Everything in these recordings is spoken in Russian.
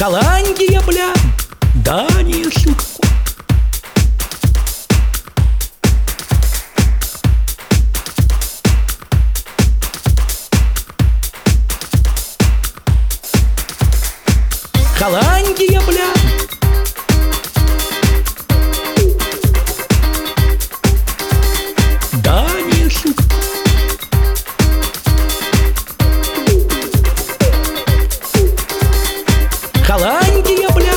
Голландия, бля, Дания, сука. Голландия, бля. Дания, сука. Голландия, бля.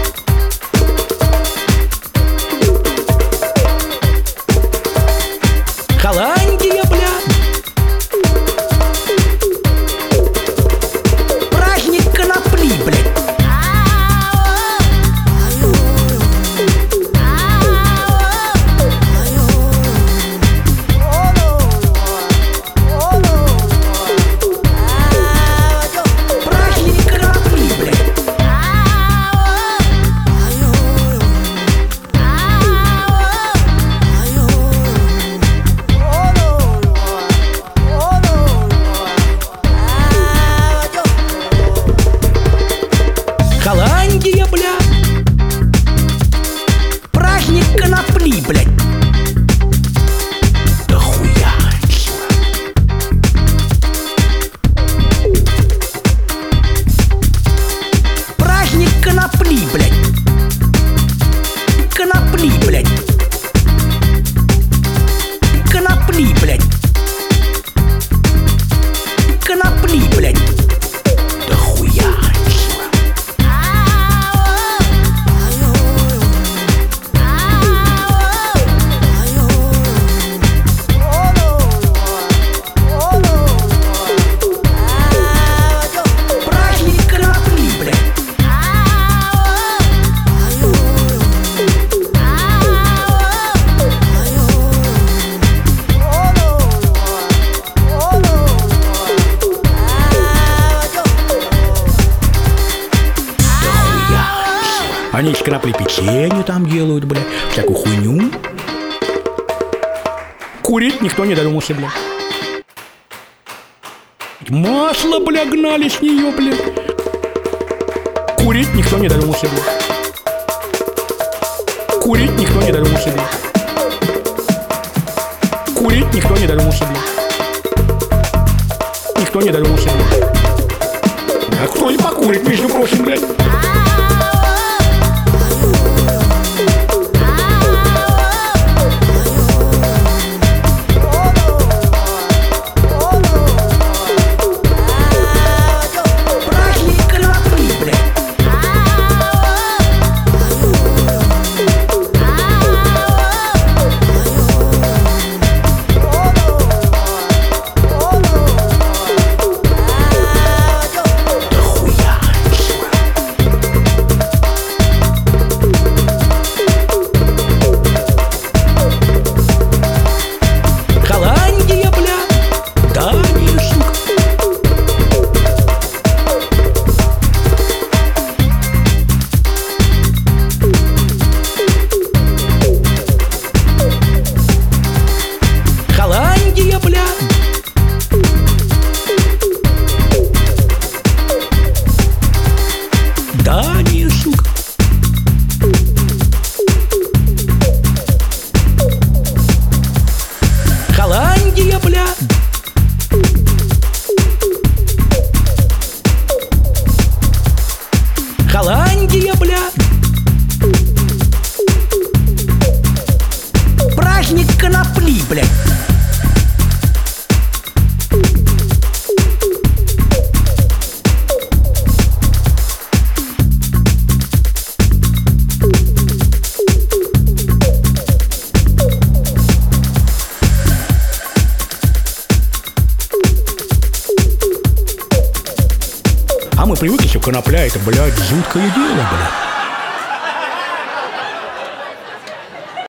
Голландия, бля. Праздник конопли, блядь. Голландия, бля. Праздник конопли, блядь. Да хуя отсюда. Праздник конопли, блядь. Конопли, блядь. Конопли, блядь. Конопли, блядь. Да хуя отсюда. Они из конопли печенье там делают, бля, всякую хуйню. Курить никто не додумался, бля. Масло, бля, гнали с нее, бля. Курить никто не додумался, бля. Курить никто не додумался, бля. Курить никто не додумался, бля. Никто не додумался, бля. А кто не покурит, между прочим, блядь? Дания, сука. Голландия, бля. Голландия, бля. Праздник конопли, блядь. А мы привыкли, что конопля это, блядь, жуткое дело, блядь.